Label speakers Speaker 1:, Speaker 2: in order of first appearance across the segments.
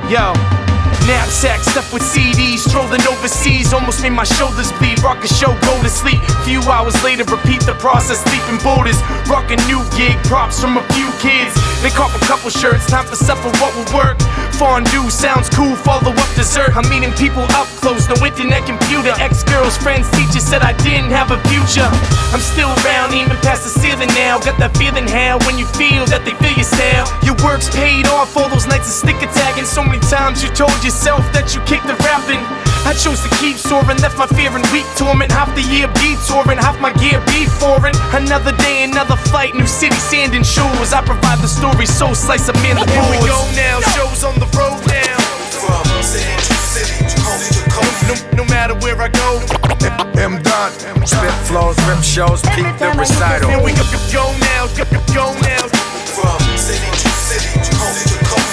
Speaker 1: Yo, knapsack stuffed with CDs, strolling overseas, almost made my shoulders bleed. Rock a show, go to sleep. Few hours later, repeat the process, sleeping borders. Rock a new gig, props from a few kids. They cop a couple shirts, time for supper, what will work? Fondue sounds cool, follow up dessert. I'm meeting people up close, no internet computer. Ex-girls, friends, teachers said I didn't have a future. I'm still around, even past the ceiling now. Got that feeling how when you feel that they feel your style. Your work's paid off, all those nights of sticker tagging. So many times you told yourself that you kicked the rapping. I chose to keep soaring, left my fear in weak torment. Half the year be touring, half my gear be foreign. Another day, another flight, new city, sand and shores. I provide the story, so slice of man the boards. Here we go now, shows on the road now.
Speaker 2: From city to city, coast to coast.
Speaker 1: No matter where I go,
Speaker 3: M done. Spit flows, rip shows, peak the recital.
Speaker 1: here we go now, go now.
Speaker 2: From city to city, coast to coast.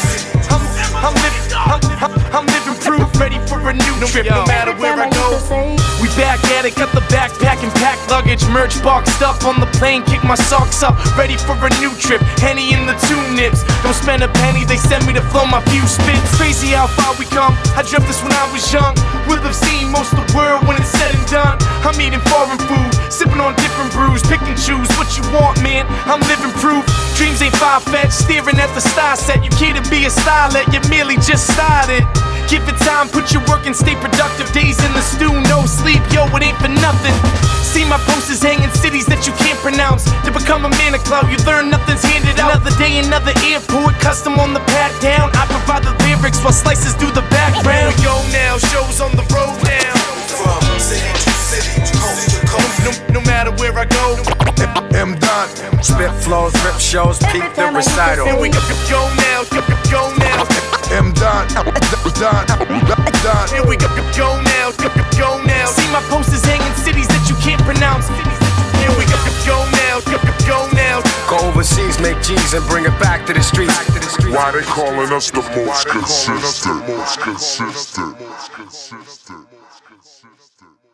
Speaker 1: I'm living proof, ready for a new trip, no matter where I go. We back at it, got the backpack and pack luggage, merch boxed up on the plane, kick my socks up, ready for a new trip. Henny in the two nips, don't spend a penny, they send me to flow my few spits. Crazy how far we come, I dreamt this when I was young. Would have seen most of the world when it's said and done. I'm eating foreign food, sipping on different brews, pick and choose what you want, man. I'm living proof, dreams ain't far-fetched, staring at the star set. You care to be a starlet, you merely just started. Give it time, put your work and stay productive. Days in the stew, no sleep, yo, it ain't for nothing. See my posters hanging cities that you can't pronounce. To become a man of clout, you learn nothing's handed out. Another day, another airport, custom on the pat down. I provide the lyrics while slices do the background. Here we go now, shows on the road now.
Speaker 2: From city to city, coast to coast.
Speaker 1: No matter where I go,
Speaker 3: M done. Spit flows, rip shows, peak the recital.
Speaker 1: here we go now, go now.
Speaker 3: M done. Done. Done.
Speaker 1: Here we go now, go now. See my posters hanging cities that you can't pronounce. Here we go now.
Speaker 3: Go overseas, make G's and bring it back to the streets.
Speaker 4: Why they calling us the most consistent?